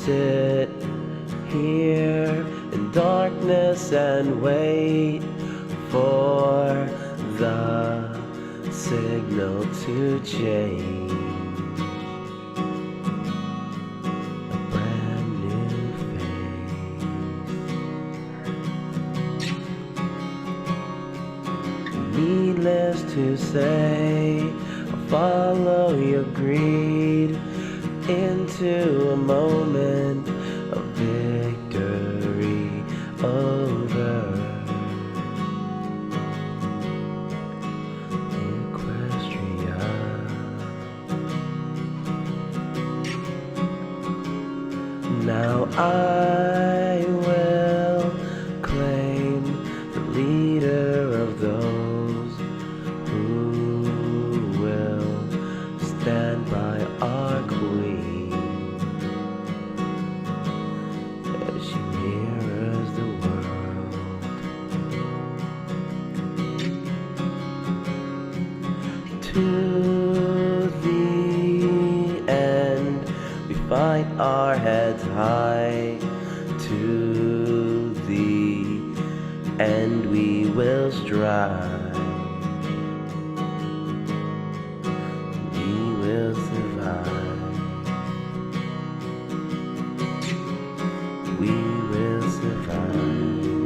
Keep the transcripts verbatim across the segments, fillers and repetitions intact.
sit here in darkness and wait for the signal to change. A brand new phase. Needless to say, I'll follow your greed into a moment of victory over Equestria. Now I will claim the leader of those who will stand by our queen as she mirrors the world. To the end, we fight our heads high. To the end, we will strive. We will survive. We will survive.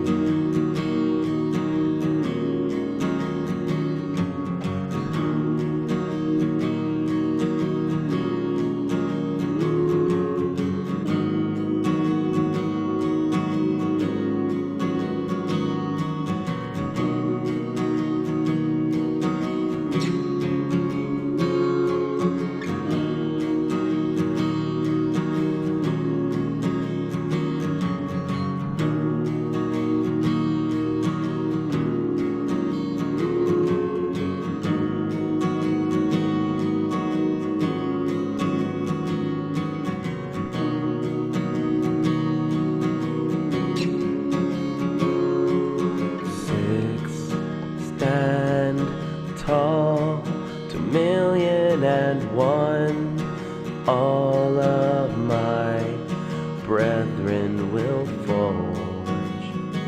Stand tall to million and one. All of my brethren will forge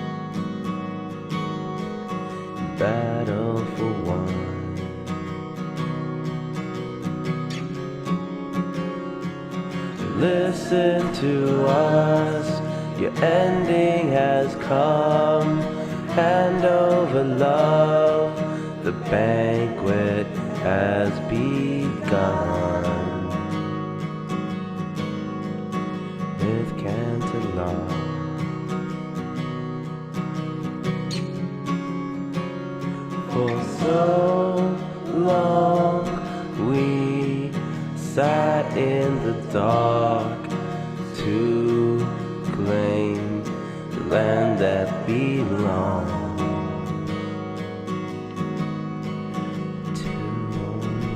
battle for one. Listen to us, your ending has come. Hand over love, the banquet has begun. With Cantalon, for so long we sat in the dark to claim the land that belongs to only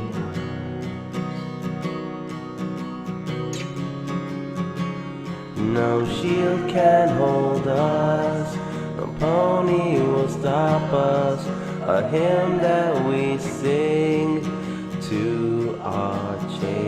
us. No shield can hold us, no pony will stop us. A hymn that we sing to our chains.